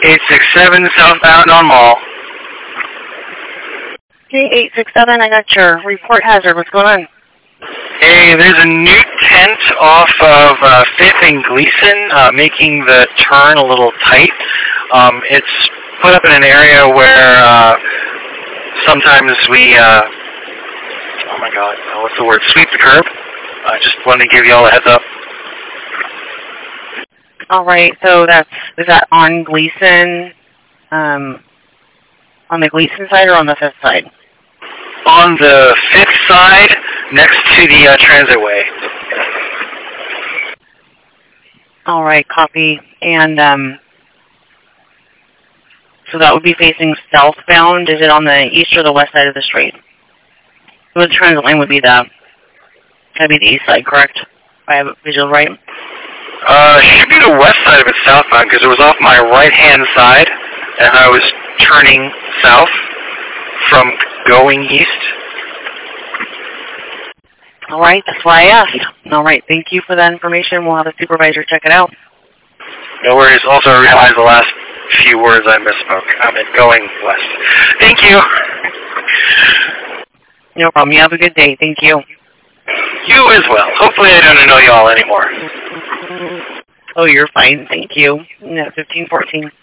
867 southbound on Mall. Okay, 867, I got your report hazard. What's going on? Hey, there's a new tent off of 5th and Gleason, making the turn a little tight. It's put up in an area where sometimes we, oh my god, what's the word, sweep the curb. I just wanted to give you all a heads up. All right, so is that on Gleason, on the Gleason side or on the 5th side? On the 5th side, next to the transitway. All right, copy. And so that would be facing southbound. Is it on the east or the west side of the street? So the transit lane would be the east side, correct? If I have it visual right? Should be the west side of it southbound because it was off my right-hand side, and I was turning south from going east. All right, that's why I asked. All right, thank you for that information. We'll have a supervisor check it out. No worries. Also, I realized the last few words I misspoke. I meant going west. Thank you. No problem. You have a good day. Thank you. You as well. Hopefully I don't annoy you all anymore. Oh, you're fine. Thank you. 1514.